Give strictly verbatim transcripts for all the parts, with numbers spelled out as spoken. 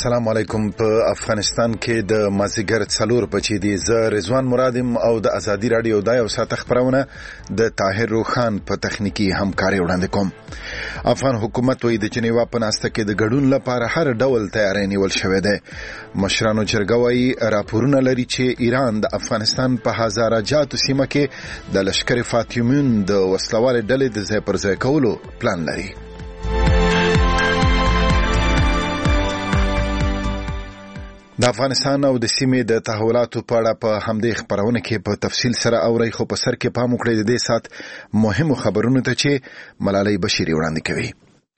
السلام علیکم. په افغانستان کې د مازیګر څلور بجې دي. زه رضوان مرادم او د ازادي رادیو د یو ساعت خبرونه د طاهر روخان په تخنیکی همکاري وړاندې کوم. افغان حکومت وایي د جنیوا په ناسته کې د ګډون لپاره هر ډول تیاری نیول شوی دی. مشرانو جرګه وایي راپورونه لري چې ایران د افغانستان په هزاره جاتو سیمه کې د لشکر فاطمیون د وسلوال ډلې د ځای پر ځای کولو پلان لري. د افغانستان او د سیمې د تحولاتو په اړه په همدې خبرونه کې په تفصیل سره اوري، خو په سر کې پام وکړئ د دې سات مهمو خبرونو ته چې ملالۍ بشيري وړاندې کوي.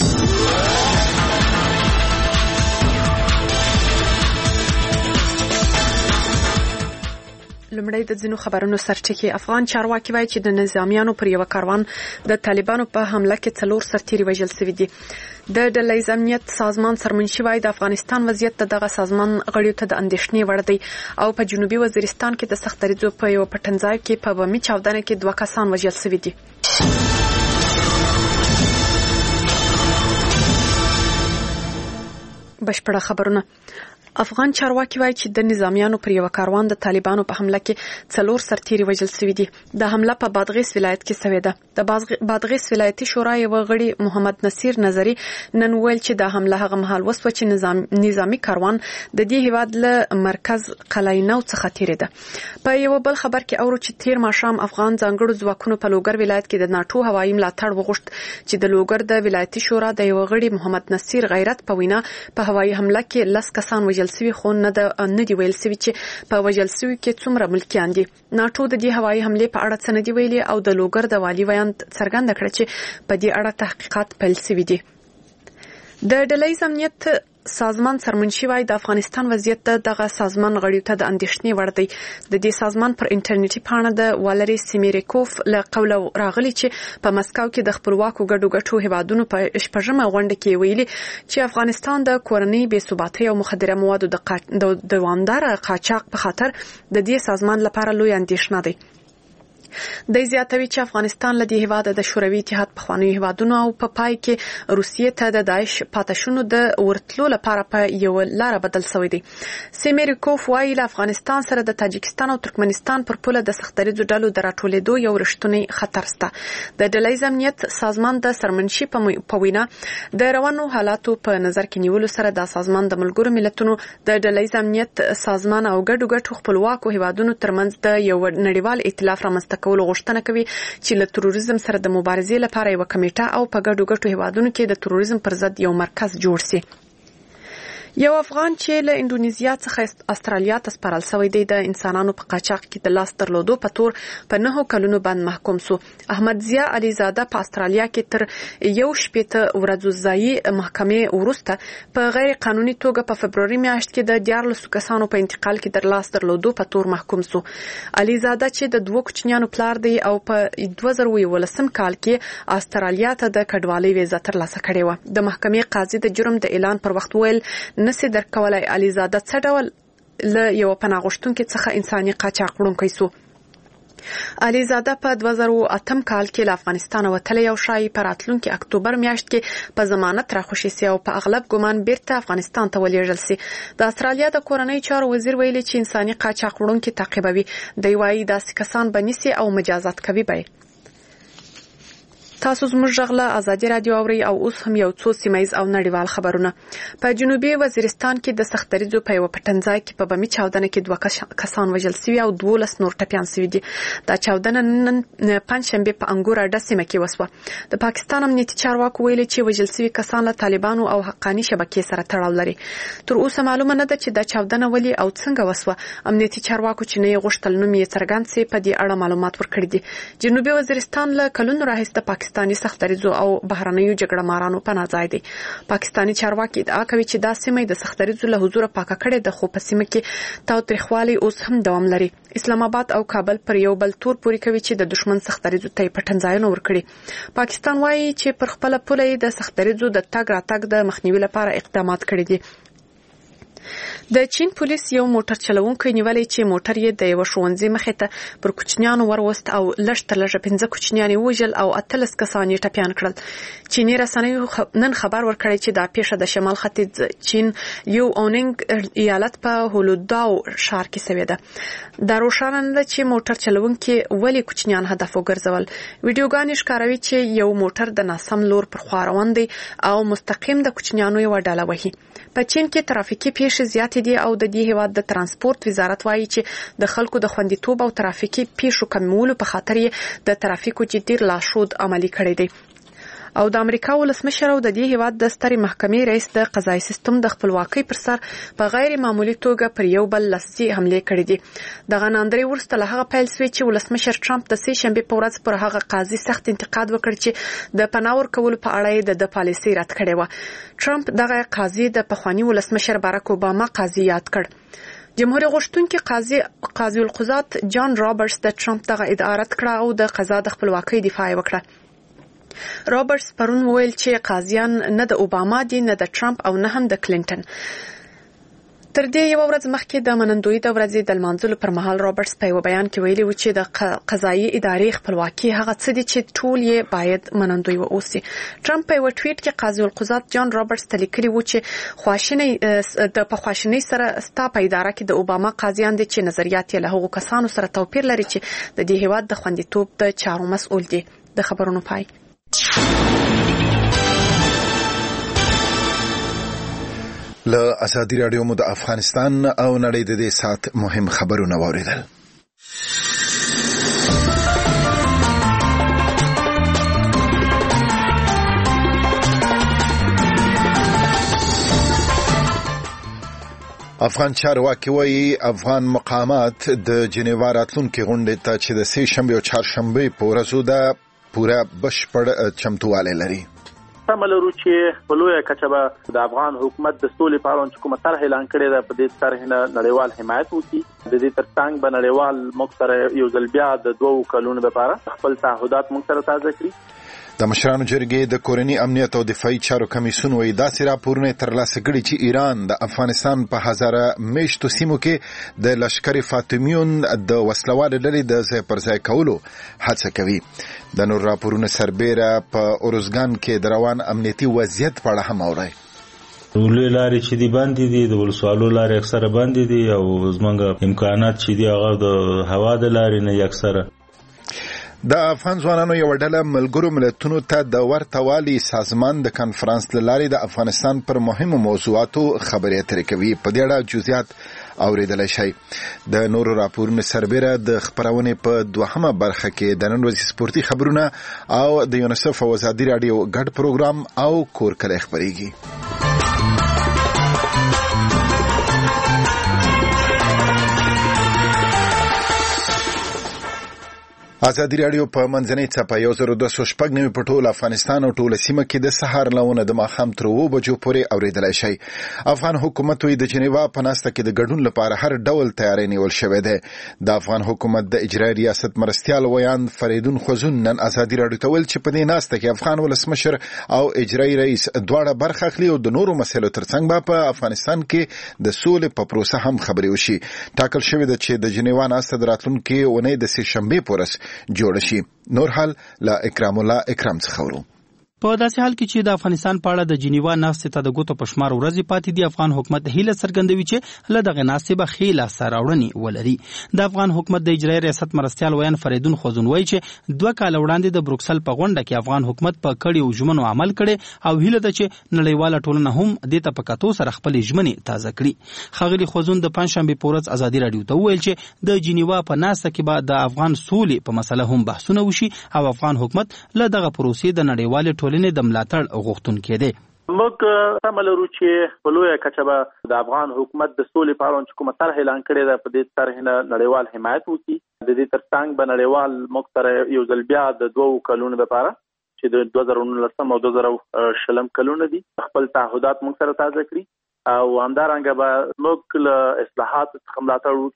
لمړی د ځینو خبرونو سرچینې. افغان چارواکي وایي چې د نظامیانو پر یو کاروان د طالبانو په حمله کې څلور سرتیري وژل شوي دي. د ډلهییز امنیت سازمان سرمنشي وایي د افغانستان وضعیت د دغه سازمان غړیو ته د اندېښنې وړ دی او په جنوبي وزیرستان کې د سخت دریځو په یو پټنځای کې په بمي چاودنه کې دوه کسان وژل شوي دي. بشپړه خبرونه. افغان چارواکي وایي چې د نظامیانو پر یو کاروان د طالبانو په حمله کې څلور سرتیري وژل شوي دي. د حمله په بادغیس ولایت کې شوې ده. د بادغیس ولایتي شورا یو غړي محمد نصیر نظری نن ویل چې د حمله هغه مهال وسوه چې نظام نظامی کاروان د دې هیواد له مرکز قلعینو څخه تیرې ده. په یو بل خبر کې اورو چې تیر ماښام افغان ځانګړو ځواکونو په لوګر ولایت کې د ناتو هوایي ملاتړ وغوښت چې د لوګر د ولایتي شورا د یو غړي محمد نصیر غیرت په وینا په هوایي حمله کې لس کسان وژل سوي، خو نه د نه دی ویل سوي چې په وژل سوي کې څومره ملکیان دي. ناټو د دې هوایي حملې په اړه څه نه دی ویلي او د لوګر د والي ویان څرګنده کړه چې په دې اړه تحقیقات پیل سوي دي. د ډلهییز امنیت سازمان سرمنشي وایي د افغانستان وضعیت د دغه سازمان غړیو ته د اندېښنې وړ دی. د دې سازمان پر انټرنیټي پاڼه د والری سیمیریکوف له قوله راغلی چې په مسکو کې د خپلواکو ګډو ګټو هیوادونو په شپږمه غونډه کې ویلي چې افغانستان د کورنۍ بې ثباتۍ او مخدره موادو د دوامدار قاچاق په خاطر د دې سازمان لپاره لوی اندېښنه دی. د زیاتوي چې افغانستان له دې هیواده د شوروي اتحاد پخوانیو هیوادونو او په پای کې روسیې ته د داعش پاتشونو د ورتلو لپاره په یو لار بدل شوی دی. سیمیریکوف وایي له افغانستان سره د تاجکستان او ترکمنستان پر پوله د سختدریځو ډلو د راټولېدو یو رښتونی خطر شته. د ډلهییز امنیت سازمان د سرمنشي په وینا د روانو حالاتو په نظر کې نیولو سره د سازمان د ملګرو ملتونو د ډلهییز امنیت سازمان او ګډو ګټو خپلواکو هیوادونو ترمنځ د یو نړیوال ائتلاف رامنځته کولو غوښتنه کوي چې له تروریزم سره د مبارزې لپاره یو کمیټه او په ګډو ګټو هیوادونو کې د تروریزم پر ضد یو مرکز جوړ شي. یو افغان چې له انډونیزیا څخه استرالیا ته سپارل شوی دی د انسانانو په قاچاق کې د لاس درلودو په تور په نهو کلونو باندې محکوم شو. احمد ضیا علیزاده په استرالیا کې تر یو شپېته ورځو ځایي محکمې وروسته په غیر قانوني توګه په فبروري میاشت کې د دیارلسو کسانو په انتقال کې د لاس درلودو په تور محکوم شو. علیزاده چې د دوه کوچنیانو پلار دی او په دوه زره یولسم کال کې استرالیا ته د کډوالۍ ویزه ترلاسه کړې وه. د محکمې قاضي د جرم د اعلان پر وخت ویل نسي درکولای علیزاده څه ډول له یو پناه غوښتونکي څخه انساني قاچاق وړونکی سو. علیزاده په دوه زره اتم کال کې له افغانستان وتلی او شایي په راتلونکي اکتوبر میاشت کې په ضمانت راخوشي سي او په اغلب ګمان بیرته افغانستان ته ولېږل سي. د استرالیا د کورنۍ چارو وزیر ویلي چې انساني قاچاق وړونکي تعقیبوي. دی وایي داسې کسان به نیسي او مجازات کوي به. تاسو زموږ غږ له ازادي رادیو اورئ او اوس هم یو څو سیمایز او نړیوال خبرونه. په جنوبي وزیرستان کې د سخت دریځو په یو پټنځای کې په بمي چاودنه کې دوه کسان وژل شوي او دولس نور ټپیان شوي دي. دا چاودنه نن پنجشنبه په انګور اډه سیمه کې وسوه. د پاکستان امنیتي چارواکو ویلي چې وژل شوي کسان له طالبانو او حقاني شبکې سره تړاو لري. تر اوسه معلومه نه ده چې دا چاودنه ولې او څنګه وسوه. امنیتي چارواکو چې نه غوښتل نوم یې څرګند سي په دې اړه معلومات ورکړي دي. جنوبي وزیرستان له کلونو راهیسه پاکستاني سخت دریځو او بهرنیو جګړه مارانو پناه ځای دی. پاکستاني چارواکي ادعا کوي چې دا سیمه د سخت دریځو له حضور پاکه کړې ده، خو په سیمه کې تاوتریخوالی اوس هم دوام لري. اسلام آباد او کابل پر یو بل تور پوري کوي چې د دشمن سخت دریځو ته پټنځایونه ورکړي. پاکستان وایي چې پر خپل پوله د سخت دریځو د تګ راتګ د مخنیوي لپاره اقدامات کړي دي. د چین پولیس یو موټر چلوونکی نیولې چې موټر یې د یو ښوونځي مخې ته پر کوچنیانو وروست او لږ تر لږه پنځه کوچنیان وژل او اتلس کسان یې ټپیان کړل. چیني رسنیو نن خبر ورکړی چې دا پیښه د شمال ختیځ چین یو اوننګ ایالت په هولوداو ښار کې شوې ده. دا روښانه نه ده چې موټر چلوونکی ولې کوچنیان هدف وګرځول. ویډیوګانې ښکاروي چې یو موټر د ناسم لور پر خوا روان دی او مستقیم د کوچنیانو یو ډله وهي. په چین کې ترافیکي پیښې زیاتې دي او د دې هیواد د ترانسپورت وزارت وایي چې د خلکو د خوندیتوب او ترافیکي پیښو کمولو په خاطر یې د ترافیکو جدي لارښود عملي کړی دی. او د امریکا ولسمشر او د دې هیواد د سترې محکمې رئیس د قضایي سیستم د خپلواکۍ پر سر په غیر معمولی توګه پر یو بل لاسي حمله کړې دي. د غناندري ورسته له هغه پیل شوی چې ولسمشر ټرمپ د سې شنبه په ورځ پر هغه قاضي سخت انتقاد وکړ چې د پناور کولو په اړه د پالیسي رد کړې و. ټرمپ دغه قاضي د پخوانی ولسمشر باراک اوباما قاضي یاد کړ. جمهوریت غوښتونکي قاضي قاضي القضات جان رابرټس د ټرمپ دغه ادعا رد کړه او د قضا د خپلواکۍ دفاع وکړه. رابرټس پرون ویل چې قاضیان نه د اوباما دي نه د ټرمپ او نه هم د کلینټن. تر دې یو ورځ مخکې د منندوی د ورځې د لمانځلو پر مهال رابرټس په یو بیان کې ویلي و چې د قضایي ادارې خپلواکي هغه څه دي چې ټول یې باید منندوی واوسي. ټرمپ په یو ټویټ کې قاضي القضات جان رابرټس ته لیکلي و چې خواشینی د په خواشینی سره ستا په اداره کې د اوباما قاضیان دي چې نظریات یې له هغو کسانو سره توپیر لري چې د دې هیواد د خوندیتوب د چارو مسؤل دي. د خبرونو پای. له ازادي رادیو مو د افغانستان او نړۍ د دې سات مهم خبرونه واوریدل. افغان چارواکي وايي افغان مقامات د جنیوا راتلونکي غونډې ته چې د سې شنبه او چهارشنبه په ورځو ده پوره بشپړ چمتوالی لري. تملرو چې په لویه کچه به د افغان حکومت د سولې په اړه کومه طرح اعلان کړې ده، په دې طرح نه نړیوال حمایت وکړي. د دې ترڅنګ به نړیوال موږ سره یو ځل بیا د دوو کلونو لپاره خپل تعهدات موږ سره تازه کړي. د مشرانو جرګې د کورني امنیت او دفاعي چارو کمیسیون وایي داسې راپورونه ترلاسه کړي چې ایران د افغانستان په هزاره میشتو سیمو کې د لشکر فاطمیون د وسلوالو ډلې د ځای پر ځای کولو هڅه کوي. د نور راپورونه سربیره په اورزګان کې د روان امنیتي وضعیت په اړه هم اوري. ولې لارې چې دی باندې دي د ولسوالو لارې اکثره باندې دي او زمونږ امکانات چې دی هغه د هوا د لارې نه اکثره. د افغان ځوانانو یو ډله ملګرو ملتونو ته د ورته والي سازمان د کانفرنس لارې د افغانستان پر مهمو موضوعاتو خبرې اترې کوي. په دې اړه جزئیات اوریدلای شئ. د نورو راپورونو سربیره د خبرونې په دوهمه برخه کې د نن ورځې سپورتي خبرونه او د یونیسف او ازادي رادیو ګډ پروګرام او کور کلی خبرېږي. ازادي رادیو په منځنۍ څپه یو زر دوه سوه شپږ نوي په ټول افغانستان او ټوله سیمه کې د سهار لونه د ماښام تر اوو بجو پورې اوریدلای شئ. افغان حکومت وی د جنیوا په ناسته کې د ګډون لپاره هر ډول تیاری نیول شوی دی. د افغان حکومت د اجرایي ریاست مرستیال ویان فریدون خوزون نن ازادي رادیو ته ویل چې په دې ناسته کې افغان ولسمشر او اجرایي رئیس دواړه برخه اخلي او د نورو مسایلو ترڅنګ به په افغانستان کې د سولې په پروسه هم خبرې وشي. ټاکل شوی دی چې د جنیوا ناسته د راتلونکي اونۍ د سې شنبې په ورځ جوړ شي. نور حال لا اکرام الله اکرام څخه ورو. په داسې حال کې چې د افغانستان په اړه د جنیوا ناستې ته د ګوتو په شمار ورځې پاتې دي، افغان حکومت هیله څرګندوي چې له دغه ناستې به ښې لاسته راوړنې ولري. د افغان حکومت د اجرایي ریاست مرستیال ویان فریدون خوزون وایي چې دوه کاله وړاندې د بروکسل په غونډه کې افغان حکومت په کړیو ژمنو عمل کړي او هیله ده چې نړیواله ټولنه هم دې ته په کتو سره خپلې ژمنې تازه کړي. ښاغلي خوزون د پنجشنبې په ورځ ازادي راډیو ته وویل چې د جنیوا په ناسته کې به د افغان سولې په مسله هم بحثونه وشي او افغان حکومت له دغه پروسې د نړیوالې ټولنې د ملاتړ غوښتونکی دی. موږ تملرو چې په لویه کچه به د افغان حکومت د سولې په اړه کومه طرح اعلان کړې ده، په دې طرح نه نړیوال حمایت وکړي. د دې ترڅنګ به نړیوال موږ سره یو ځل بیا د دوو کلونو لپاره چې د دوه زره نولسم او دوه زره شلم کلونه دي خپل تعهدات موږ سره تازه کړي او همدارنګه به موږ له اصلاحات څخه ملاتړ وکړي.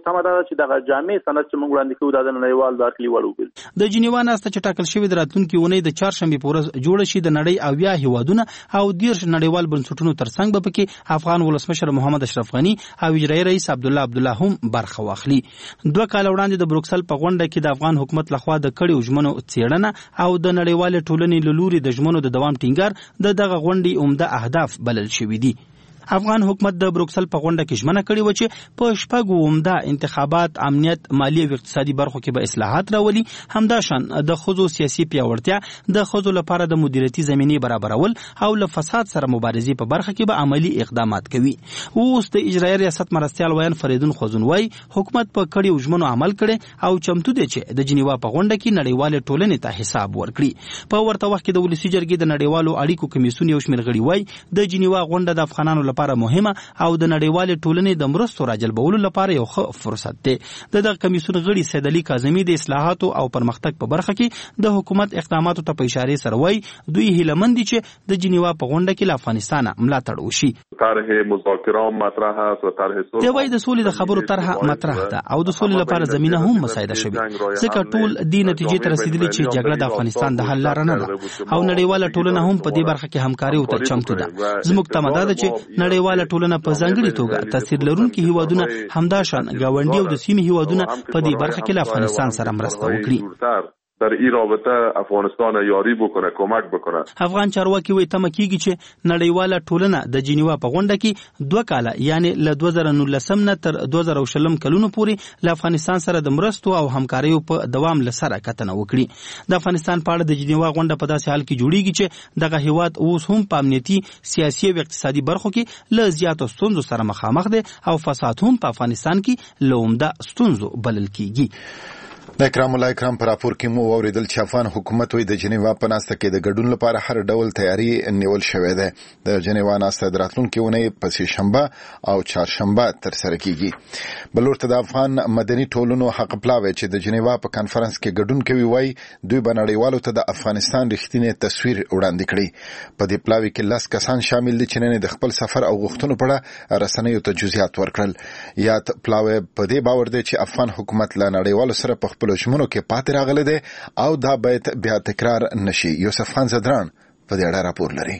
سمه ده چې دغه جامع سند چې موږ وړاندې کوو د نړیوال داخلي وړ وګل د جنیوا ناسته چې ټاکل شوې د راتلونکي اونۍ د چهارشنبه په ورځ جوړ شي د نړۍ اویا هیوادونه او دیرش نړیوال بنسټونو ترڅنګ به پکې افغان ولسمشر محمد اشرف غنی او اجرایي رئیس عبدالله عبدالله هم برخه واخلي. دوه کال وړاندې د بروکسل په غونډه کې د افغان حکومت لخوا د کړيو ژمنو څېړنه او د نړیوال ټولنې له لوري د ژمنو د دوام ټینګار د دغه غونډې عمده اهداف بلل شوي دي. افغان حکومت د بروکسل په غونډه کې ژمنه کړې و چې په شپږو عمده انتخابات، امنیت، مالی او اقتصادي برخو کې به اصلاحات راولي، همداشان د ښځو سیاسي پیاوړتیا، د ښځو لپاره د مدیریتي زمینې برابرول او له فساد سره مبارزې په برخه کې به عملی اقدامات کوي. اوس د اجرایي ریاست مرستیال ویان فریدون خوزون وای حکومت په کړیو ژمنو عمل کړي او چمتو دی چې د جنیوا په غونډه کې نړیوال ټولنې ته حساب ورکړي. په ورته وخت کې د ولسی جرګې د نړیوالو اړیکو کمیسیون یو شمېر غړي وای د جنیوا غونډه د افغانانو لپاره مهمه او د نړیوال ټولنې د مرستو راجلبولو لپاره یو ښه فرصت دی. د دغه کمیسیون غړي سید علي کاظمي د اصلاحاتو او پرمختګ په برخه کې د حکومت اقداماتو ته په اشاره سره وای دوی هیلمند دي چې د جنیوا په غونډه کې له افغانستان ملاتړ وشي. طرح مذاکرات مطرح است و طرح صلح. د وای د سولې د خبرو طرح مطرح ده او د سولې لپاره زمينه هم مساعده شوه. ځکه ټول د نتیجې ته رسیدلی چې جګړه د افغانستان د حل لار نه ده او نړیواله ټولنه هم په دې برخه کې همکاري او ته چمتو ده. زموږ تمه ده چې نړیواله ټولنه په ځانګړي توګه تاثیر لرونکي هیوادونه همداشان گاونډي او د سیمې هیوادونه په دې برخه کې له افغانستان سره مرسته وکړي. در این رابطه افغانستان یاری بکنه، کمک بکنه. افغان چارواکي وایي تمه کیږي چې نړیواله ټولنه د جنیوا په غونډه کې دوه کاله یعنی له دوه زره نولسم نه تر دوه زره شلم کلونو پورې له افغانستان سره د مرستو او همکاریو په دوام لسره کتنه وکړي. د افغانستان په اړه د جنیوا غونډه په داسې حال کې جوړیږي چې دغه هیواد اوس هم په امنیتي، سیاسي او اقتصادي برخو کې له زیاتو ستونزو سره مخامخ دی او فساد هم په افغانستان کې له عمده ستونزو بلل کیږي. د کرام الله کرام پر راپور کې مو اوریدل چې افغان حکومت وی د جنیوا په ناسته کې د ګډون لپاره هر ډول تیاری نیول شوې ده. د جنیوا ناسته د راتلونکي اونۍ په سه شنبه او چهارشنبه تر سره کیږي. بل ورته د افغان مدني ټولنو حق پلاوي چې د جنیوا په کانفرنس کې ګډون کوي وای دوی به نړیوالو ته د افغانستان رښتینی تصویر وړاندې کړي. په دې پلاوي کې لس کسان شامل دي چې نن د خپل سفر او غوښتنو په اړه رسنیو ته جزئیات ورکړل. یاد پلاوي په دې باور دی چې افغان حکومت له نړیوالو سره په خپل ژمنو کې پاتې راغلی دی او دا باید بیا تکرار نشي. یوسف خان زدران په دې اړه راپور لري.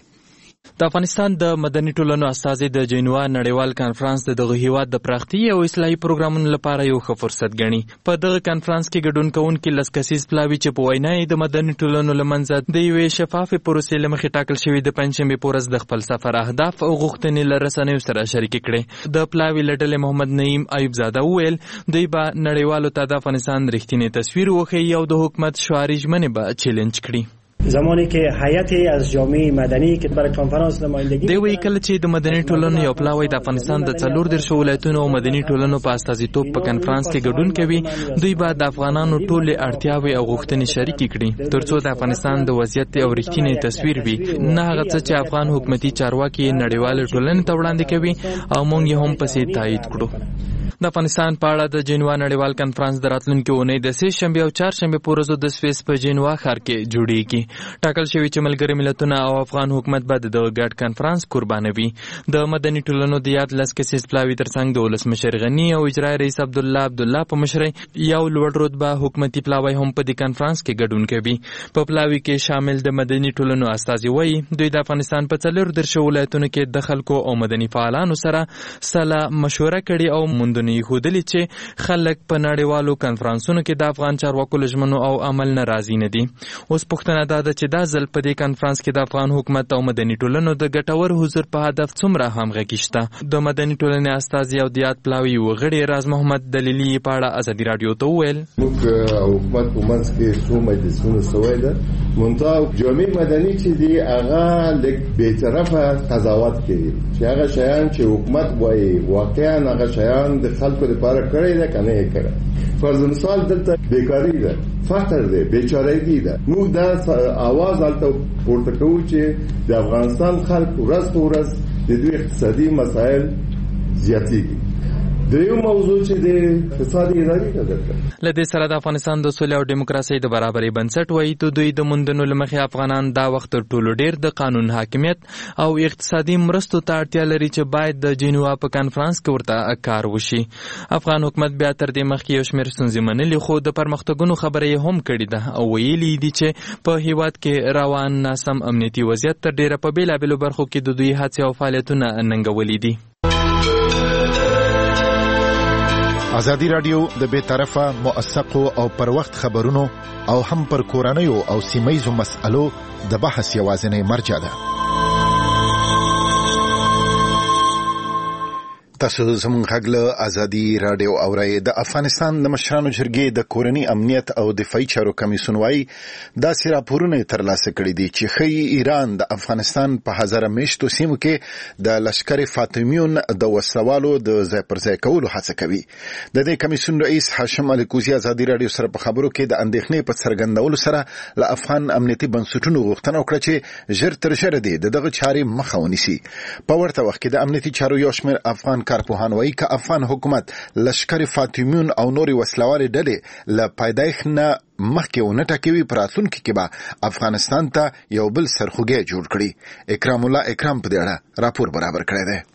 د افغانستان د مدني ټولنو استازي د جنیوا نړیوال کانفرنس د دغه هیواد د پراختیا او اصلاحي پروګرامونو لپاره یو ښه فرصت ګڼي. په دغه کانفرنس کې ګډون کوونکي لس کسیز پلاوي چې په وینا یې د مدني ټولنو لمنځه د یوې شفافې پروسې له مخې ټاکل شوي د پنجشنبې په ورځ د خپل سفر اهداف او غوښتنې له رسنیو سره شریکې کړې. د پلاوي له ډلې محمد نعیم ایوب زاده وویل دوی به نړیوالو ته د افغانستان رښتینی تصویر وښیي او د حکومت شعاري ژمنې به چیلنج کړي. زمانی که هیئتی از جامعه مدنی که برای کنفرانس نمایندگی دی وی کله چې د مدني ټولنو یو پلاوی د افغانستان د څلور دیرشو ولایتونو او مدني ټولنو په استازیتوب په کنفرانس کې ګډون کوي دوی به د افغانانو ټولې اړتیاوې او غوښتنې شریکې کړي ترڅو د افغانستان د وضعیت او رښتینی تصویر وي نه هغه څه چې افغان حکومتي چارواکي نړیوال ټولنې ته وړاندې کوي او موږ یې هم پسې تایید کړو. د افغانستان په اړه د جنیوا نړیوال کانفرنس د راتلونکي اونۍ د سه شنبه او چهارشنبه په ورځو د سویس په جنیوا ښار کې جوړیږي. ټاکل شوی چې ملګري ملتونه او افغان حکومت به د ګډ کانفرنس قربانوي. د مدني ټولنو د یاد لس کسیز پلاوي ترڅنګ د ولسمشر غنی او اجرایي رئیس عبدالله عبدالله په مشرۍ یو لوړ رتبه حکومتي پلاوی هم په دې کانفرنس کې ګډون کوي. په پلاوي کې شامل د مدني ټولنو استازي وایي دوی د افغانستان په څلور دیرشو ولایتونو کې د خلکو او مدني فعالانو سره سلا مشوره کړې او موندنې ښودلې چې خلک په نړیوالو کانفرنسونو کې د افغان چارواکو له ژمنو او عمل نه راضي نه دي. اوس پوښتنه دا ده چې دا ځل په دې کانفرنس کې د افغان حکومت او مدني ټولنو د ګټور حضور په هدف څومره همغږي شته. د مدني ټولنې استازي او د یاد پلاوي وغړي راز محمد دلیلي په اړه ازادي رادیو ته وویل موږ حکومت په منځ کې څو مجلسونه سوی ده منتها جامعه مدني چې دی هغه لږ بی‌طرفه قضاوت کوي چې هغه شیان چې حکومت وایي واقعا هغه شیان د خلکو لپاره کړی ده کنه یې کړی. فرض مثال دلته بیکاری ده، فقر ده، بیچارهګي ده. موږ دا आवाज دلته پورته کوو چې د افغانستان خلک ورځ په ورځ د دوی اقتصادي مسایل زیاتېږي. دریم موضوع چې د اقتصادي ادارې ده. لدې سره د افغانستان د سولې او دیموکراسۍ د برابرۍ بنسټ وایي ته دوی د موندنو لمخې افغانان دا وخت تر ټولو ډیر د قانون حاکمیت او اقتصادي مرستو ته اړتیا لري چې باید د جنیوا په کانفرنس کې ورته کار وشي. افغان حکومت بیا تر دې مخکې یو شمېر ستونزې منلې خو د پرمختګونو خبره یې هم کړې ده او ویلي دي چې په هیواد کې روان ناسم امنیتي وضعیت تر ډیره په بېلابېلو برخو کې د دوی هڅې او فعالیتونه ننګولي دي. ازادي رادیو د بې طرفه موثقو او پر وخت خبرونو او هم پر کورنیو او سیمه‌یزو مسألو د بحث یوازینی مرجع ده. تاسو زموږ غږ له ازادي رادیو اورئ. د افغانستان د مشرانو جرګې د کورنی امنیت او دفاعي چارو کمیسیون وايي داسې راپورونه ترلاسه کړي دي چې ښیي ایران د افغانستان په هزاره میشتو سیمو کې د لشکر فاطمیون د وسلوالو د ځای پر ځای کولو هڅه کوي. د دې کمیسیون رئیس هاشم علي کوزي ازادي رادیو سره په خبرو کې د اندېښنې په څرګندولو سره له افغان امنیتي بنسټونو غوښتنه وکړه چې ژر تر ژره دې د دغه چارې مخه ونیسي. په ورته وخت کې د امنیتي چارو یو شمېر افغان کارپوهان وایي که افغان حکومت لشکر فاطمیون او نورې وسلوالې ډلې له پیدایښت نه مخکې ونه ټاکوي په راتلونکي کې به افغانستان ته یو بل سرخوږی جوړ کړي. اکرام الله اکرام په دې اړه راپور برابر کړی دی.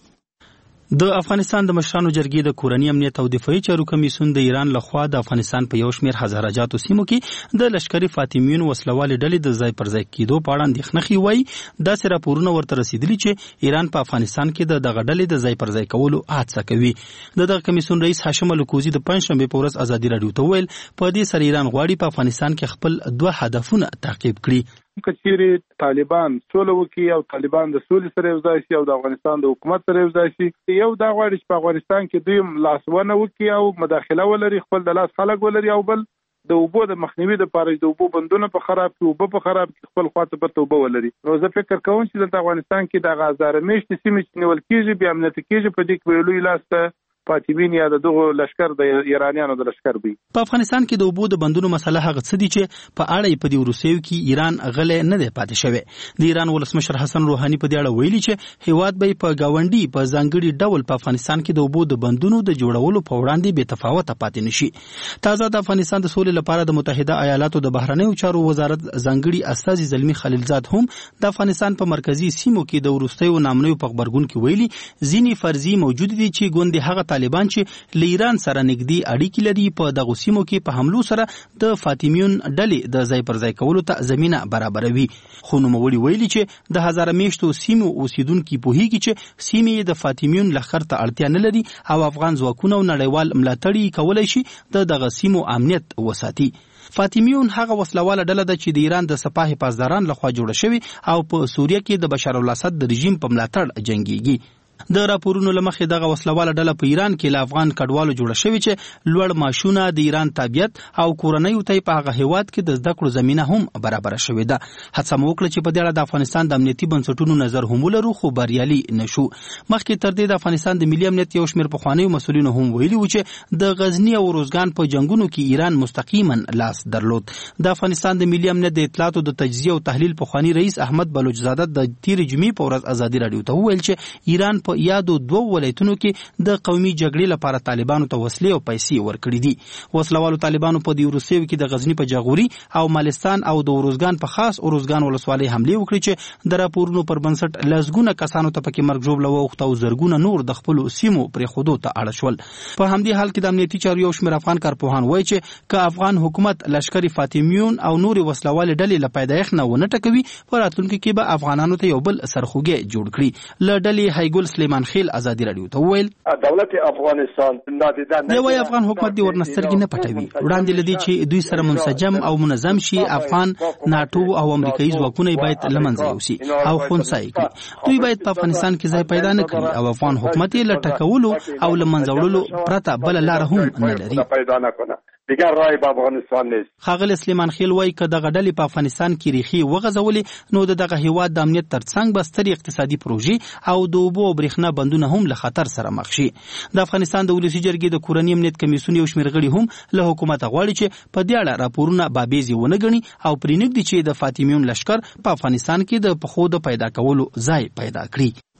د افغانستان د مشرانو جرګې د کورنی امنیت او دفاعي چارو کمیسیون د ایران لخوا د افغانستان په یو شمېر هزاره جاتو سیمو کې د لشکري فاطمیون وسلوالې ډلې د ځای پر ځای کېدو په اړه اندېښنه ښیي. وایي داسې راپورونه ورته رسېدلي چې ایران په افغانستان کې د دغه ډلې د ځای پر ځای کولو هڅه کوي. د دغه کمیسیون رئیس هاشم علي کوزي د پنجشنبې په ورځ ازادي رادیو ته وویل په دې سره ایران غواړي په افغانستان کې خپل دوه هدفونه تعقیب کړي. کچېرې طالبان سوله وکړي او طالبان د سولې سره یو ځای شي او د افغانستان د حکومت سره یو ځای شي، یو دا غواړي چې په افغانستان کې دوی لاسونه وکړي او مداخله ولري، خپل د لاس خلک ولري، او بل د اوبو د مخنیوي لپاره د اوبو بندونه په خراب کې اوبه په خراب کې خپل خواته په توبه ولري. نو زه فکر کوم چې د افغانستان کې د هزاره میشتې سیمې چې نیول کېږي بیا امنیتي کېږي په دې کې لوی لاس ته فاطمین یا د دغه لشکر د ایرانیانو د لشکر وي. په افغانستان کې د اوبو د بندونو مسله هغه څه دي چې په اړه په دې وروستیو کې ایران غلې نه دی پاتې شوی. د ایران ولسمشر حسن روحاني په دې اړه ویلي چې هیواد به په گاونډي په ځانګړي ډول په افغانستان کې د اوبو د بندونو د جوړولو په وړاندې بې تفاوت پاتې نشي. تازه د افغانستان د سولې لپاره د متحده ایالاتو د بهرنیو چارو وزارت ځانګړي استازي زلمی خلیلزاد هم د افغانستان په مرکزی سیمو کې د وروستیو نامنیو په خبرګون کې ویلي ځینې فرضي موجود دي چې ګوندې هغه طالبان چې له ایران سره نږدې اړیکې لري په دغه سیمو کې په حملو سره د فاطمیون ډلې د ځای پر ځای کولو ته زمینه برابروي. خو نوموړي ویلي چې د هزاره میشتو سیمو اوسیدونکي پوهیږي چې سیمې د فاطمیون لښکر ته اړتیا نه لري او افغان ځواکونه او نړیوال ملاتړ کولای شي د دغه سیمو امنیت وساتي. فاطمیون هغه وسلواله ډله ده چې د ایران د سپاه حفاظداران لخوا جوړه شوې او په سوریه کې د بشار الاسد د رژیم په ملاتړ جنګيږي. د راپورونو لمخې دغه وسلواله ډله په ایران کې له افغان کډوالو جوړه شوې چې لوړ معاشونه د ایران تابعیت او کورنیو ته په هغه هیواد کې د زده کړو زمینه هم برابر شوې ده. هڅه مو وکړه چې په دې اړه د افغانستان د امنیتي بنسټونو نظر هم ولرو خو بریالي نشو. مخکې تر دې د افغانستان د ملي امنیت یو شمېر پخوانیو مسؤلینو هم ویلي و چې د غزنی او روزګان په جنگونو کې ایران مستقیما لاس درلود. د افغانستان د ملي امنیت د اطلاعاتو د تجزیه او تحلیل پخوانی رئیس احمد بلوچزاده د تیر جمعې په ورځ ازادي رادیو ته وویل چې ایران په یادو دوه ولایتونو کې د قومي جګړې لپاره طالبانو ته وسلې او پیسې ورکړي دي. وسلوالو طالبانو په دې وروستیو کې د غزنی په جاغوري او مالستان او د اروزګان په خاص اروزګان ولسوالۍ حمله وکړي چې د راپورونو پر بنسټ لسګونه کسانو ته پکې مرګ ژوبله ووخته او زرګونه نور د خپل سیمو پرې خودو ته اړ شول. په همدې حال کې د امنیتي چارو یو شمېر افغان کارپوهان وایي چې که افغان حکومت لشکري فاطمیون او نور وسلوالې ډلې له پیدایښت نه ونه ټکوي په راتلونکي کې به افغانانو ته یو بل سرخوږی جوړ کړي. له ډلې هایګل سلیمان خیل ازادي رادیو ته وویل دولت افغانستان دی وایي افغان حکومت دی ورنسترګي نه پټوي. وړاندې لدی چې دوی سره منسجم او منظم شي افغان ناتو او امریکایي ځواکونه باید لمنځه یوسي او خنثی کړي. دوی باید په افغانستان کې ځای پیدا نه کړي او افغان حکومت یې له ټکولو او لمنځه وړلو پرته بل لار هم نه لري. دیگر رای په افغانستان نیست. خاغل سلیمان خیل وایي که دغه ډلې په افغانستان کې ریښې وغځولې نو د دغه هیواد د امنیت ترڅنګ به سترې اقتصادي پروژې او د اوبو او برېښنا بندونه هم له خطر سره مخ شي. د افغانستان د ولسي جرګې د کورني امنیت کمیسیون یو شمېر غړي هم له حکومت غواړي چې په دې اړه راپورونه بابیزي ونه ګڼي او پرې نږدي چې د فاطمیون لشکر په افغانستان کې د پخو د پیدا کولو ځای پیدا کړي.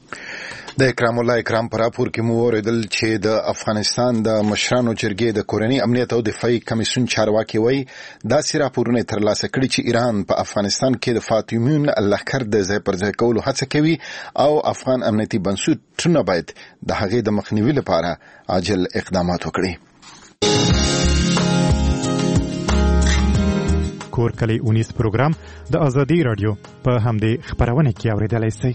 د اکرام الله اکرام پر راپور کې مو اوریدل چې د افغانستان د مشرانو جرګې د کورنۍ امنیت او دفاعي کمیسیون چارواکي وایي دا سي راپورونه ترلاسه کړي چې ایران په افغانستان کې د فاطمیون لښکر د ځای پر ځای کولو هڅه کوي او افغان امنیتي بنسټونه باید د هغې د مخنیوي لپاره عاجل اقدامات وکړي. کور کلی اونیس پروګرام د ازادي رادیو په همدې خبرونه کې اوریدلای شئ.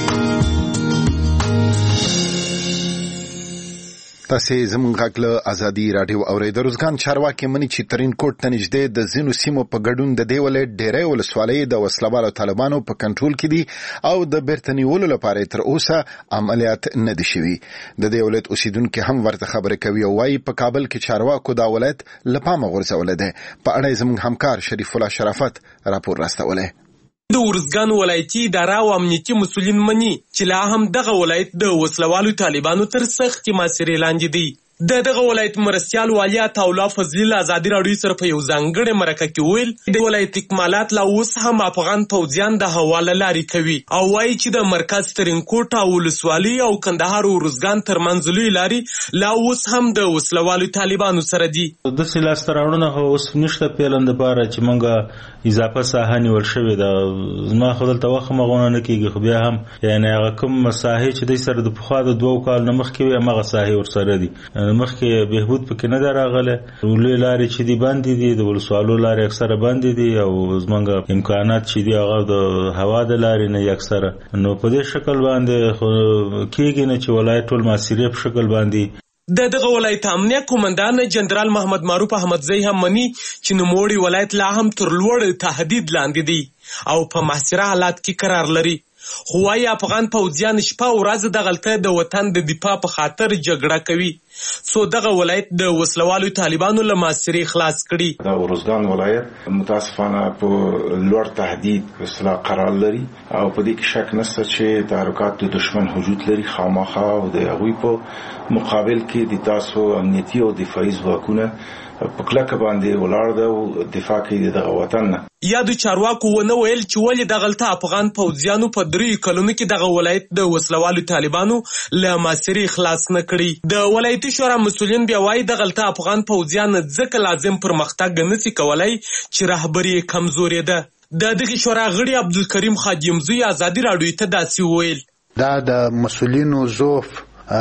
تاسو زموږ غږ له ازادي رادیو اوریدل. روزګان چارواکي مني چې ترين کوټ ته نږدې د زینو سیمو په ګډون د دې ولې ډېرې ولسوالۍ د وسلوالو طالبانو په کنټرول کې دي او د بیرته نیولو لپاره تر اوسه عملیات نه دي شوي. د دې ولایت اوسیدونکو هم ورته خبره کوي او وايي په کابل کې چارواکو دا ولایت لپاره غورځول دي. په اړه زموږ همکار شریف الله شرافت راپور راستوله. د ورزګان ولایتي اداره او امنیتي مسولین مني چې لا هم دغه ولایت د وسلوالو طالبانو تر سختي محاصرې لاندې دی. د دغه ولایت مرستیال والي عطاالله فضلي له ازادي راډیو سره په یو ځانګړي مرکه کې ویل د ولایت اکمالات لا اوس هم افغان پوځیان د حواله لاري کوي او وایي چې د مرکز ترینکوټ او ولسوالي او کندهار او روزګان ترمنځ لوی لاري لا اوس هم د وسلوالو طالبانو سره دي. د سیلاست راوړنه اوس نشته پیلند لپاره چې مونږه اضافه ساحه نیول شوې ده. زما خو دلته وخت مغونه نه کیږي خو بیا هم یعنی هغه کوم مساحه چې د سره د پخوا د دوه کال نه مخکې وي هغه ساحه ورسره دي. مخکې بهبود پکې نه دراغله. ولې لارې چې دی باندې دي د ولسوالو لارې اکثره باندې دي او زمونږ امکانات چې دی هغه د هوا د لارې نه اکثره نو په دې شکل باندې کېږي نه چې ولایت ټول ماسیرې په شکل باندې. د دغه ولایت امنیه قومندان جنرال محمد معروف احمدزی هم مني چې نوموړي ولایت لا هم تر لوړ تهدید لاندې دی او په محاصره حالات کې قرار لري. خو وايي افغان پوځیان شپه او ورځ دغلته د وطن د دفاع په خاطر جګړه کوي سو دغه ولایت د وسلوالو طالبانو له محاصرې خلاص کړي. د ورزګان ولایت متاسفانه په لوړ تهدید اصلاح قرار لري او په دې کې شک نشته چې تحرکات د دشمن وجود لري خامخا او د هغوی په مقابل کې د تاسو امنیتي او دفاعي ځواکونه په کلکه باندې ولاړ ده او دفاع کوي دغه وطن نه. یادو چارواکو ونه ویل چې ولې دغلته افغان پوځیانو په درې کلونو کې دغه ولایت د وسلوالو طالبانو له محاصرې خلاص نه کړي. د ولایتي شورا مسولین بیا وایي دغلته افغان پوځیان ځکه لازم پرمختګ نشي کولای چې رهبري کمزورې ده. د دغه شورا غړي عبدالکریم خادیمزوی ازادي راډیو ته داسې ویل دا د مسولینو زوف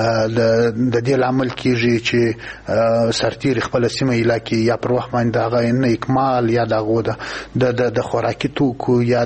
د دې عمل کیږي چې سرتیر خپل سیمه علاقې یا پر وخت باندې هغه نه اکمال یا دغه د د خوراکي توکو یا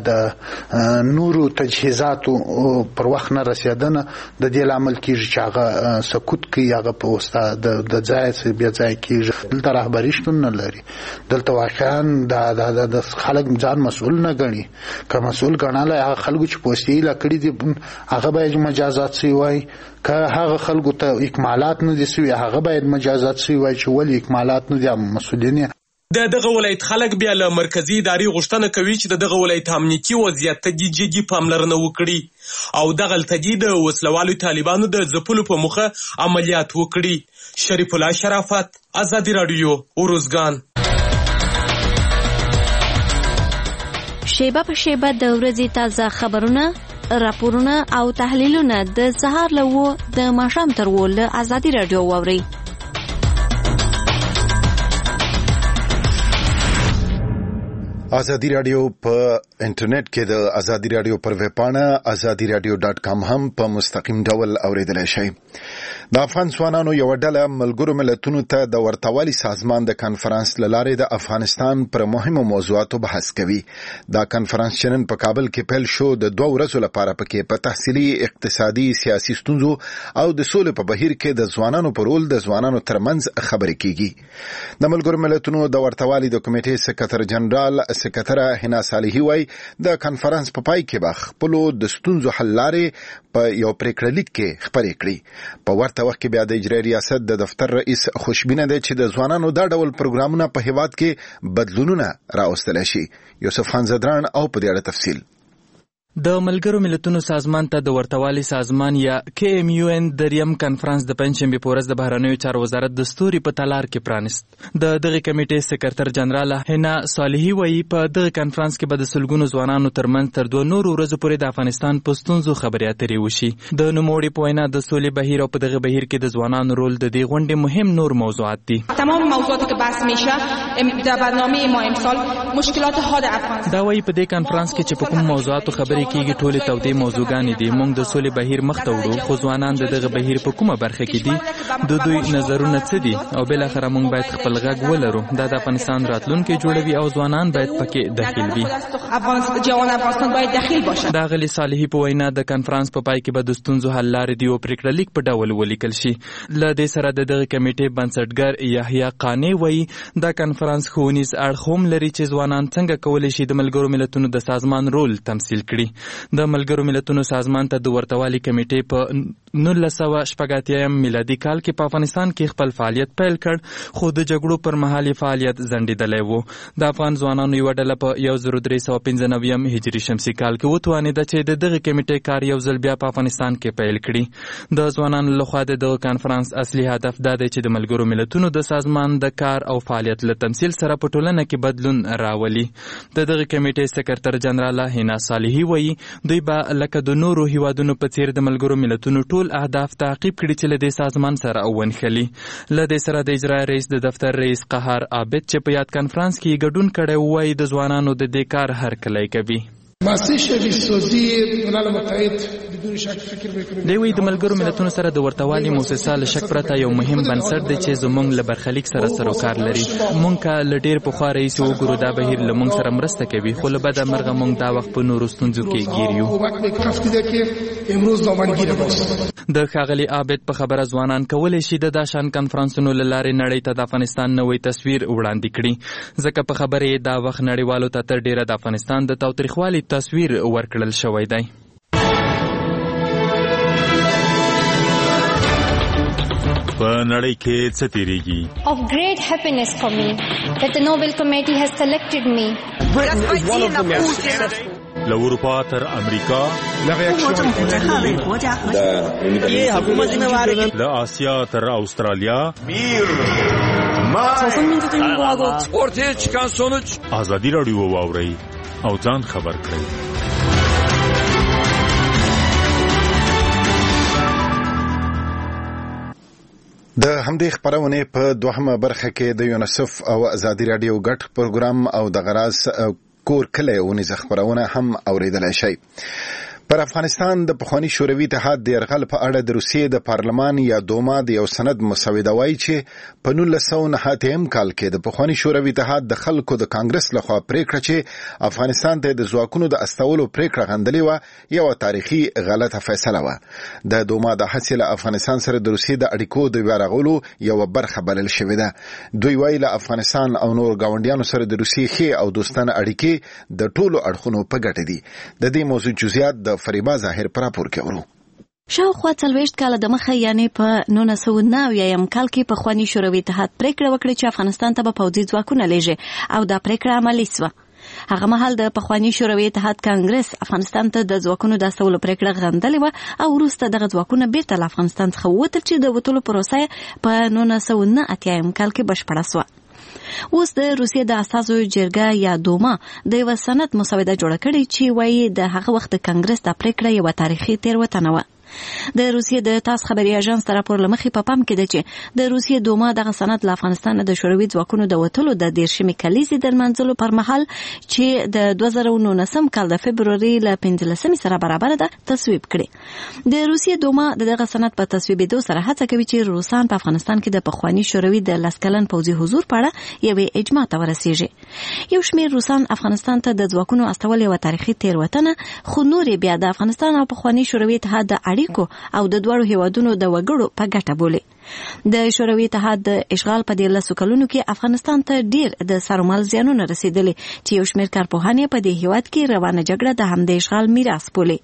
د نورو تجهیزاتو پر وخت نه رسیدنه د دې عمل کیږي چې هغه سکوت کوي هغه په واسطه د د ځای څخه بیا ځای کیږي. دلته رهبري شتون نه لري. دلته واقعا د د خلک ځان مسؤل نه ګڼي. که مسؤل ګڼاله هغه خلکو چې پوسټي لا کړی دي هغه باید مجازات شي وای که هغه خلکو ته اکمالات نه دي سوي هغه باید مجازات شي وای چې ولې اکمالات نه دي مسؤلین. د دغه ولایت خلک بیا له مرکزی ادارې غوښتنه کوي چې دغه ولایت امنیتي وضعیت ته جدي پاملرنه وکړي او دغه التګي د وسلوالو طالبانو د ځپلو په مخه عملیات وکړي. شریف الله شرافت ازادي راډیو ورزګان. شیبه په شیبه د ورځې تازه خبرونه راپورونه او تحلیلونه د سهار لوو د ماښام تر ول ازادي راډیو ووري. ازادي راډیو په انټرنیټ کې د ازادي راډیو پر ویب پاڼه ازادي راډیو ډاټ کام هم په مستقیم ډول اوریدلای شئ. د افغان ځوانانو یو ډله ملګرو ملتونو ته د ورتوالي سازمان د کانفرنس لاره د افغانستان پر مهمو موضوعاتو بحث کوي. دا کانفرنس چې نن په کابل کې پیل شو د دوه ورځو لپاره پکې په تحصیلي اقتصادي سیاسي ستونزو او د سولې په بهیر کې د ځوانانو پر رول د ځوانانو ترمنځ خبرې کیږي. د ملګرو ملتونو د ورتوالي د کمیټې سکرټر جنرال سکرټره حنا صالحي وایي د کانفرنس په پای کې به خپل د ستونزو حل لارې په یو پریکړه لیک کې خبرې کړي. په ورته وخت کې بیا د اجرایي ریاست د دفتر رئیس خوشبینه ده چې د ځوانانو دا ډول پروګرامونه په هیواد کې بدلونونه راوستل شي. یوسف خان زدران او په دې اړه تفصیل. د ملګرو ملتونو سازمان ته د ورتوالي سازمان یا کې ایم یو ان دریم کانفرنس د پنځشنبه په ورځ د بهرنیو چارو وزارت دستوري په تالار کې پرانیست. د دغه کمیټې سکرټر جنرال هنا صالحي وایي په دغه کانفرنس کې به د سلګونو ځوانانو ترمنځ تر دوه نورو ورځو پورې د افغانستان په ستونزو خبرې اترې وشي. د نوموړي په وینا د سولې بهیر او په دغه بهیر کې د ځوانانو رول د دې غونډې مهم نور موضوعات دي. تمام موضوعاتی که بحث میشه در برنامه ما امسال مشکلات حاد افغانستان. دا وایي په دې کانفرنس کې چې په کوم موضوعاتو خبرې کیږي ټولې تودې موضوعګانې دي. موږ د سولې بهیر مخ ته وړو، خو ځوانان د دغه بهیر په کومه برخه کې دي، د دوی نظرونه څه دي، او بل اخره موږ باید خپل غږ ولرو. دا د افغانستان راتلونکی جوړوي او ځوانان باید پکې داخل وي. جوان افغانستان باید داخل باشه. دا غلی صالحي په وینا د کانفرنس په پای کې به د ستونزو حل لارې دی او پریکړه لیک په ډول ولیکل شي. له دې سره د دغه کمیټې بنسټګر یحیی قانی وایي دا کانفرنس ښوونیز اړخ هم لري چې ځوانان څنګه کولی شي د ملګرو ملتونو د سازمان رول تمثیل کړي. د ملګرو ملتونو سازمان ته د ورتوالي کمیټې په نولس سوه شپږ اتیایم میلادي کال کې په افغانستان کې خپل فعالیت پیل کړ، خو د جګړو پر مهال فعالیت ځنډېدلی و. د افغان ځوانانو یوه ډله په یو زر درې سوه پنځه نویم هجري شمسي کال کې وتوانېده چې د دغه کمیټې کار یو ځل بیا په افغانستان کې پیل کړي. د ځوانانو لخوا د دغه کانفرنس اصلي هدف دا دی چې د ملګرو ملتونو د سازمان د کار او فعالیت له تمثیل سره په ټولنه کې بدلون راولي. د دغه کمیټې سکرټر جنرال هنا صالحي وایي دوی به لکه د نورو هیوادونو په څیر د ملګرو ملتونو ټول اهداف تعقیب کړي چې له دې سازمان سره ونښلي. له دې سره د اجرایي رئیس د دفتر رئیس قهار عابد چې په یاد کانفرنس کې ګډون کړی وایي د ځوانانو د دې کار هرکلی کوي. دی وایي د ملګرو ملتونو سره د ورتوالي موسسه له شک پرته یو مهم بنسټ دی چې زموږ له برخلیک سره سروکار لري. موږ که له ډېر پخوا راهیسې وګورو دا بهیر له موږ سره مرسته کوي، خو له بده مرغه موږ دا وخت په نورو ستونزو کې ګیر یو. د ښاغلي عابد په خبره ځوانان کولی شي د دا شان کنفرانسونو له لارې نړۍ ته د افغانستان نوی تصویر وړاندې کړي، ځکه په خبره یې دا وخت نړیوالو ته تر ډېره د افغانستان د تاوتریخوالي تصویر ورکړل شوی دی. په نړۍ کې څه تیریږي؟ Of great happiness for me that the Nobel Committee has selected me. له اروپا تر امریکا، له آسیا تر استرالیا، ازادي راډیو واورئ او ځان خبر کړئ. د همدې خبرونه په دوهمه برخه کې د یونیسف او ازادي راډیو ګډ پروګرام او د غراس کور کله ونیز خبرونه هم اوریدلای شي. پر افغانستان د پخوانی شوروي اتحاد د یرغل په اړه د روسیې د پارلمان یا دوما د یو سند مسوده وایي چې په نولس سوه نهه اتیا کال کې د پخوانی شوروي اتحاد د خلکو د کانګرس لخوا پریکړه چې افغانستان ته د ځواکونو د استولو پریکړه غندلې و یو تاریخي غلطه فیصله و. د دوما د هڅې له افغانستان سره د روسیې د اړیکو د بیا رغولو یو برخه بلل شوې ده. دوی وایي له افغانستان او نور ګاونډیانو سره د روسیې ښې او دوستانه اړیکې د ټولو اړخونو په ګټه دي. د دې موضوع جزئیات د فریبا ظاهر پر راپور کې ورو. شاوخوا څلوېښت کاله د مخه یعنې په نولس سوه نهه اویایم کال کې پخواني شوروي اتحاد پریکړه وکړه چې افغانستان ته به پوځي ځواکونه لیږي او دا پریکړه عملي سوه. هغه مهال د پخواني شوروي اتحاد کانګرس افغانستان ته د ځواکونو د استولو پریکړه غندلې وه او وروسته دغه ځواکونه بیرته له افغانستان څخه ووتل چې د وتلو پروسه په نولس سوه نهه اتیایم کال کې بشپړه سوه. اوس د روسیې د اساسو جرګه یا دوما د یو سند مسوده جوړه کړې چې وایي د هغه وخت د کانګرس د پریکړه یو تاریخي تېروتنه وه. د روسیې د تاس خبري اژانس تر راپور لمخې په پام کې ده چې د روسیې دوما دغه سند له افغانستان د شوروي ځواکونو د وتلو د دیرشمې کلیزې د لمانځلو پر مهال چې د دوه زره نولسم کال د فبروري له پنځلسمې سره برابر ده تصویب کړي. د روسیې دوما د دغه سند په تصویبېدو سره هڅه کوي چې روسان په افغانستان کې د پخواني شوروي د لس کلن پوځي حضور په اړه یوې اجماع ته ورسیږي. یو شمېر روسان افغانستان ته د ځواکونو استول یوه تاریخي تېروتنه، خو نور بیا د افغانستان او پخواني شوروي اتحاد د اړیکو او د دوړو هیوادونو د وګړو په ګټه بولي. د شوروي اتحاد د اشغال په دیرلسو کلونو کې افغانستان ته ډیر د سرمال زیانونه رسیدلي چې یو شمېر کارپوهان په دې هیواد کې روانه جګړه د همدې اشغال میراث بولي.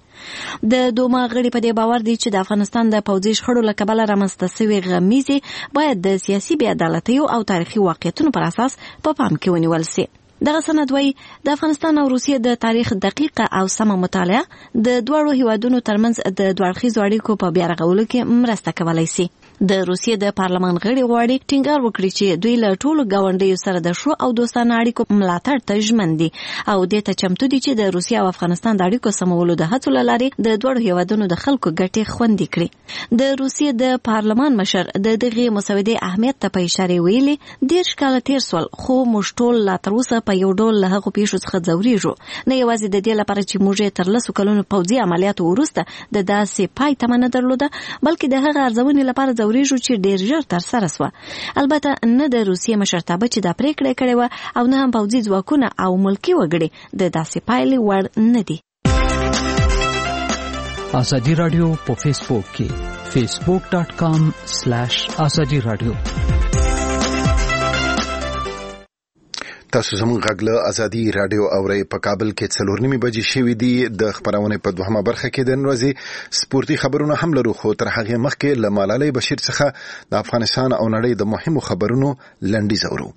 د دوما غړي په دې باور دي چې د افغانستان د پوځي شخړو له کبله رامنځته شوې غمیزې باید د سیاسي بې عدالتیو او تاریخي واقعیتونو پر اساس په پام کې ونیول شي. دغه سند وایي د افغانستان او روسیې د تاریخ دقیقه او سمه مطالعه د دواړو هیوادونو ترمنځ د دوه اړخیزو اړیکو په بیا رغولو کې مرسته کولی شي. د روسیې د پارلمان غړي غواړي ټینګار وکړي چې دوی له ټولو ګاونډیو سره د ښو او دوستانه اړیکو ملاتړ ته ژمن دي او دې ته چمتو دي چې د روسیې او افغانستان د اړیکو سمولو د هڅو له لارې د دواړو هیوادونو د خلکو ګټې خوندي کړي. د روسیې د پارلمان مشر د دغې مسودې اهمیت ته په اشاره ویلي دېرش کاله تیر سول خو موږ ټول لا تر اوسه په یو ډول له هغو پیښو څخه ځورېږو، نه یوازې د دې لپاره چې موږ یې تر لسو کلونو پوځي عملیاتو وروسته د داسې پای تمه نه درلوده، بلکې د هغه ارزونې لپاره ځورېږو چې ډېر ژر ترسره سوه. البته نه د روسیې مشرتابه چې دا پریکړه کړې وه او نه هم پوځي ځواکونه او ملکي وګړي د داسې پایلې وړ نه دي. ازادي راډیو په فیسبوک کې فیسبوک ډاٹ کام سلیش ازادي راډیو. تاسو زموږ غږ له ازادي راډیو اورئ. په کابل کې څلور نیمې بجې شوې دي. د خبرونې په دوهمه برخه کې د نن ورځې سپورتي خبرونه هم لرو، خو تر هغې مخکې له ملالۍ بشیر څخه د افغانستان او نړۍ د مهمو خبرونو لنډیز اورو.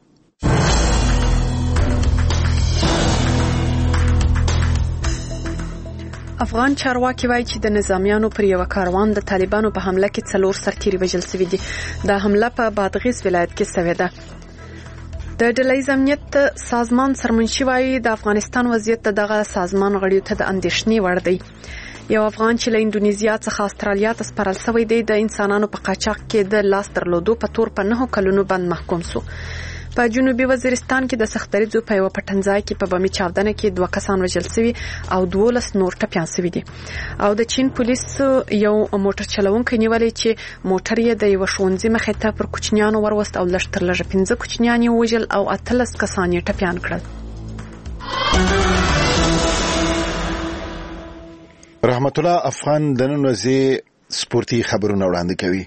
افغان چارواکي وایي چې د نظامیانو پر یو کاروان د طالبانو په حمله کې څلور سرتیري وژل شوي دي. دا حمله په بادغیس ولایت کې شوې ده. د ډلهییز امنیت سازمان سرمنشي وایي د افغانستان وضعیت دغه سازمان غړیو ته د اندېښنې وړ دی. یو افغان چې له انډونیزیا څخه استرالیا ته سپارل شوی دی د انسانانو په قاچاق کې د لاس درلودو په تور په نهو کلونو بند محکوم شو. په جنوبي وزیرستان کې د سختریزو په یو پټنځای کې په بمي چاودنه کې دوه کسان وژل شوي او دولس نور ټپیان شوي دي. او د چین پولیسو یو موټر چلوونکی نیولی چې موټر یې د یو ښوونځي مخې ته پر کوچنیانو وروست او لږ تر لږه پنځه کوچنیان یې وژل او اتلس کسان یې ټپیان کړل. رحمت الله افغان د نن ورځې سپورتي خبرونه وړاندې کوي.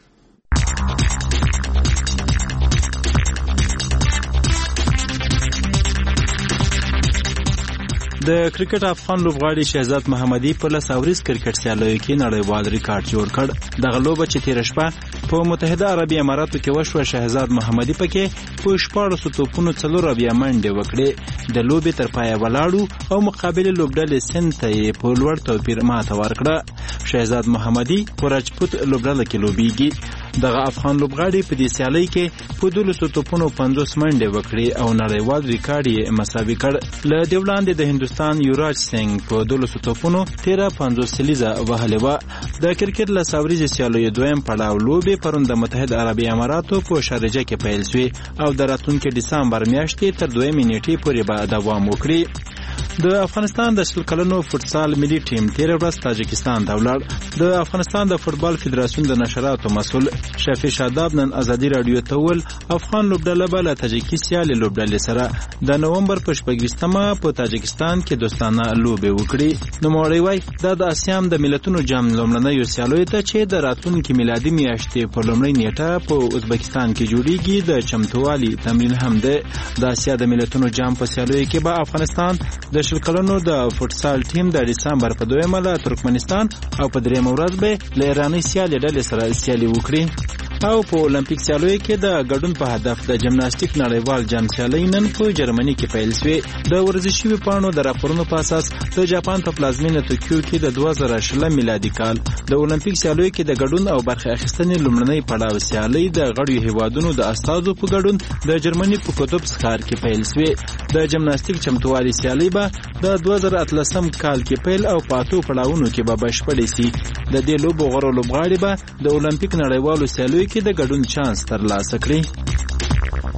د کرکټ افغان لوبغاړي شهزاد محمدي په لس اوریز کرکټ سیالیو کې نړیوال ریکارډ جوړ کړ. دغه لوبه چې تیر شپه په متحده عربي اماراتو کې وشوه، شهزاد محمدي پکې په شپاړسو توپونو څلور اویا منډې وکړې. د لوبې تر پایه ولاړو او مقابل لوبډلې سند ته یې په لوړ توپیر ماته ورکړه. شهزاد محمدي په راجپوت لوبډله کې لوبیږي. دغه افغان لوبغاړي په دې سیالۍ کې په دولسو توپونو پنځوس منډې وکړې او نړیوال ریکارډ یې مساوي کړ. له دې وړاندې د هندوستان یوراج سنگ په دولسو توپونو تیره پنځوس سلیزه وهلې وه. د کرکټ له ساوریزې سیالیو دویم پړاو لوبې پرون د متحده عربي اماراتو په شارجه کې پیل شوې او د راتلونکي ډسمبر میاشتې تر دویمې نیټې پورې به دوام وکړي. د افغانستان د شل کلنو فوتسال ملي ټیم تیر ورځ تاجکستان ته ولاړ. د افغانستان د فوتبال فدراسیون د نشراتو مسؤل شفیع شاداب نن ازادي راډیو ته وویل افغان لوبډله به له تاجکي سیالې لوبډلې سره د نومبر په شپږویشتمه په تاجکستان کې دوستانه لوبې وکړي. نوموړی وایي دا د اسیام د ملتونو جام لومړنیو سیالیو ته چې د راتلونکي میلادي میاشتې په لومړۍ نیټه په ازبکستان کې جوړیږي د چمتووالي تمرین هم دی. د اسیا د ملتونو جام په سیالیو کې به افغانستان د شل کلنو د فوتسال ټیم د ډسمبر په دویمه له ترکمنستان او په دریمه ورځ به له ایراني سیالې ډلې سره سیالي وکړي. او په اولمپیک سیالیو کې د ګډون په هدف د جمناستیک نړیوال جام سیالۍ نن په جرمني کې پیل شوې. د ورزشي ویبپاڼو د راپورونو په اساس د جاپان په پلازمینه توکیو کې د دوه زره شل میلادي کال د اولمپیک سیالیو کې د ګډون او برخه اخیستنې لومړنۍ پړاو سیالۍ د غړیو هیوادونو د استادو په ګډون د جرمني په کوتوبس ښار کې پیل شوې. د جمناستیک چمتووالي سیالۍ به د دوه زره اتلسم کال کې پیل او په اتو پړاوونو کې به بشپړې شي. د دې لوبو غوره لوبغاړي به د اولمپیک نړیوالو سیالیو کې د ګډون چانس ترلاسه کړي.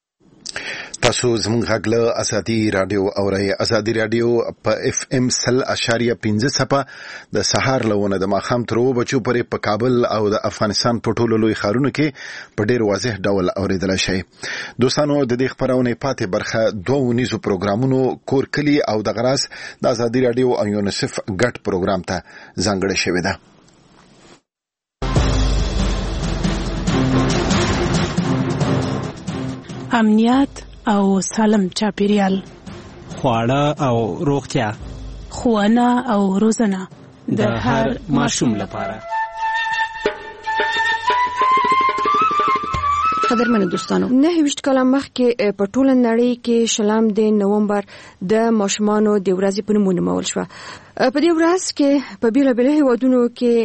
تاسو زموږ غږ له ازادي راډیو اورئ. ازادي راډیو په اف ام سل اشاریه پنځه څپه د سهار لونه د ماښام تر اوو بجو پورې په کابل او د افغانستان په ټولو لوی ښارونو کې په ډېر واضح ډول اورېدلی شئ. دوستانو د دې خپرونې پاتې برخه دوه نیزو پروګرامونو کور کلي او د غراس د ازادي راډیو او یونیسف ګډ پروګرام ته ځانګړې شوې ده. امنیت او سالم چاپیریال، خواړه او روغتیا، ښوونه او روزنه د هر ماشوم لپاره. قدرمن دوستانو نه ویشت کاله مخکې په ټوله نړۍ کې شلم د نومبر د ماشومانو د ورځې په نوم ونومول شو. په دې ورځ کې په بیلابیلو هیوادونو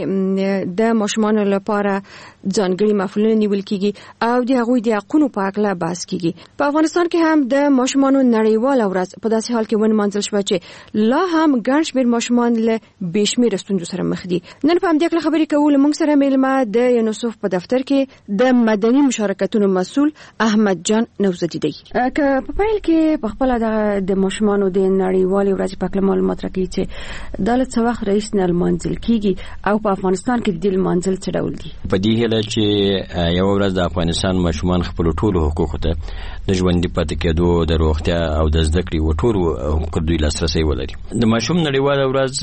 کې د ماشومانو لپاره ځانګړي محفلونه نیول کیږي او د هغوی د حقونو په اړه بحث کیږي. په افغانستان کې هم د ماشومانو نړیواله ورځ په داسې حال کې ونمانځل شوه چې لا هم ګڼ شمېر ماشومان له بې شمېره ستونزو سره مخ دي. نن په همدې اړه خبرې کوو. له موږ سره میلمه د یونیسف په دفتر کې د مدني مشارکتونو مسؤل احمد جان نوزدی دی. که په پیل کې په خپل د ماشومانو د نړیوالې ورځې په اړه معلومات راکړي چې دا له څه وخت راهیسې نه لمانځل کیږي او په افغانستان کې د لمانځل څه ډول دي؟ په دې هیله چې یو ورځ د افغانستان ماشومان خپل ټولو حقوقو ته د ژوندي پاتې کېدو، د روغتیا او د زده کړې و ټولو حقوقو دوی لاسرسی ولري. د ماشوم نړیواله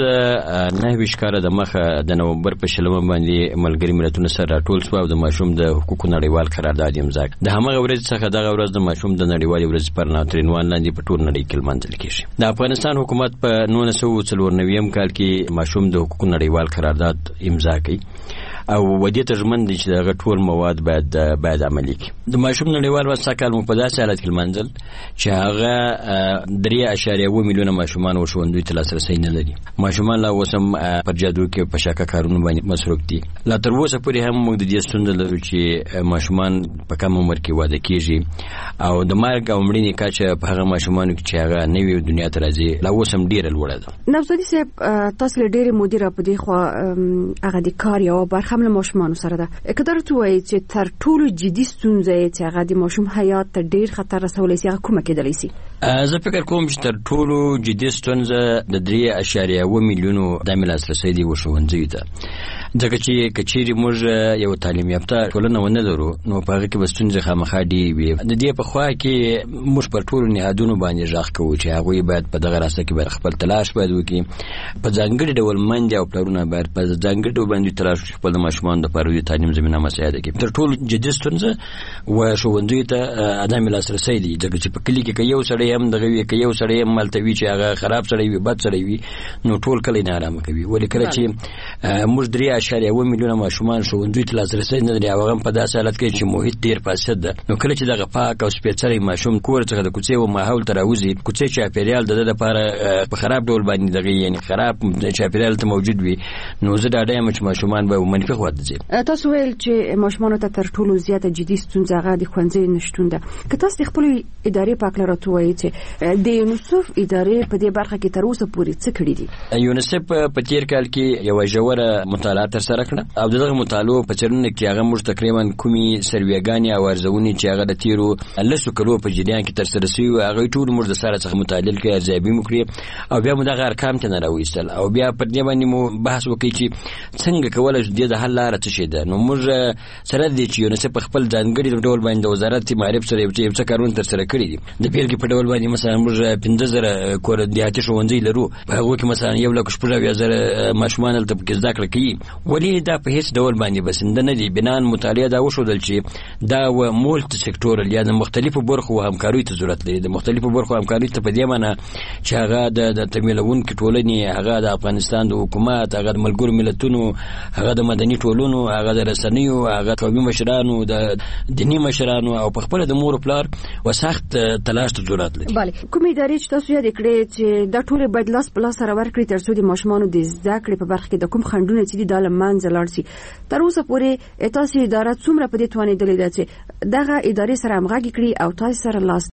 ورځ نهه ویشت کاله د مخه د نومبر په شلمه باندې ملګري ملتونو سره راټول شو او د ماشوم د حقوقو نړیوال قرارداد امضا کړ. د همغه ورځ څخه دغه ورځ د ماشوم د نړیوالې ورځې پر عنوان لاندې په ټول نړۍ کې لمانځل کیږي. د افغانستان حکومت په نولس سوه څلور نوي کال کې ماشوم د حقوقو نړیوال قرارداد امضا کړي او ودې ته ژمن دي چې دغه ټول مواد باید باید عملي کړي. د ماشوم نړیوال ورځ څخه کال په داسې حالت کې لمانځل چې هغه درې اعشاریه اووه میلیونه ماشومان او ښوونځیو ته لاسرسی نه لري. ماشومان لا اوس هم پر جادو کې په شاکه کارونو باندې مصروف دي. لا تر اوسه پورې هم موږ د دې ستونزه لرو چې ماشومان په کم عمر کې واده کېږي او د مرګ او مړینې کچه په هغه ماشومانو کې چې هغه نوې دنیا ته راځي لا اوس هم ډېره لوړه ده. نوزدی صاحب، تاسو له ډېرې مودې را په دې خوا هغه د کار یوه برخه هم له ماشومانو سره ده. که درته ووایي چې تر ټولو جدي ستونزه یې چې هغه د ماشوم حیات ته ډېر خطر رسولی سي، هغه کومه کېدلی سي؟ زه فکر کوم چې تر ټولو جدي ستونزه د درې اعشاریه اووه میلیونو دامې لاسرسی دی ښوونځیو ته. ځکه چې که چیرې موږ یو تعلیم یافته ټولنه ونه لرو نو په هغه کې به ستونزې خامخا ډېرې وي. د دې په خوا کې موږ پر ټولو نهادونو باندې غږ کوو چې هغوی باید په دغه راسته کې باید خپل تلاش باید وکړي. په ځانګړي ډول میندې او پلرونه باید په ځانګړي ډول باندې تلاش وکړي خپل د ماشومانو دپاره د تعلیم زمینه مساعده کړي. تر ټولو جدي ستونزه و ښوونځیو ته عدم لاسرسی دی. ځکه چې په کلي کې که یو سړی هم دغه وي، که یو سړی هم هلته وي چې هغه خراب سړی وي، بد سړی وي، نو ټول کلی ناارامه کوي. ولې کله چې موږ درې اعشاریه اووه میلیونه ماشومان ښوونځیو ته لاسرسی نه لري او هغه هم په داسې حالت کې چې محیط ډېر فاسد ده، نو کله چې دغه پاک او سپېڅلی ماشوم کور څخه د کوڅې و ماحول ته راوځي، کوڅې چاپېریال د ده دپاره په خراب ډول باندې دغه یعنې خراب چاپېریال ته موجود وي، نو زه ډاډه یم چې ماشومان به منفي خوا ته ځي. تاسو ویل چې ماشومانو ته تر ټولو زیاته جدي ستونزه هغه د ښوونځیو نشتون ده. که تاسو د خپلې ادارې په هکله راته ووایئ چې د یونیسف ادارې په دې برخه کې تر اوسه پورې څه کړي دي؟ یونیسف په تېر کال کې یوه ژوره مطالعه ترسره کړه او دغه مطالعو په څېړنه کې هغه موږ تقریبا کومې سروېګانې او ارزونې چې هغه د تېرو لسو کلو په جریان کې ترسره سوي وو هغوی ټول موږ د سره څخه متحلل کړي، ارزیابي مو کړي او بیا مو دغه ارقام ته نه راوایستل او بیا پر دې باندې مو بحث وکړي چې څنګه کولی شو دې د حل لاره څه شی ده. نو موږ سره دي چې یونیسف په خپل ځانګړي ډول باندې د وزارت معارف سره یو څه کارونه ترسره کړي دي. د بېلګې په ډول باندې مثلا موږ پنځه زره کور دیهاتي ښوونځي لرو، په هغو کې مثلا یو لک شپږ اویا زره ماشومان هلته پکې زده کړه کوي. ولې دا په هېڅ ډول باندې بسنده نه دي. بنان مطالعه دا وښودل چې دا و مولټي سکټورل یا د مختلفو برخو همکاریو ته ضرورت لري. د مختلفو برخو همکاریو ته په دې معنی چې هغه د تمویلونکي ټولنې، هغه د افغانستان د حکومت، هغه د ملګرو ملتونو، هغه د مدني ټولنو، هغه د رسنیو، هغه قومي مشرانو، د دیني مشرانو او په خپله د مور پلار و سخت تلاش ته ضرورت لري. بله، کومې ادارې چې تاسو یاد کړې چې دا ټولې باید لاس په لاس سره ورکړي تر څو د ماشومانو د زده کړې په برخه کې د کوم خنډونه چې دي دا له منځه لاړ شي. تر اوسه پورې تاسو اداره څومره په دې توانېدلې ده چې دغه ادارې سره همغږي کړي او تاسو سره لاس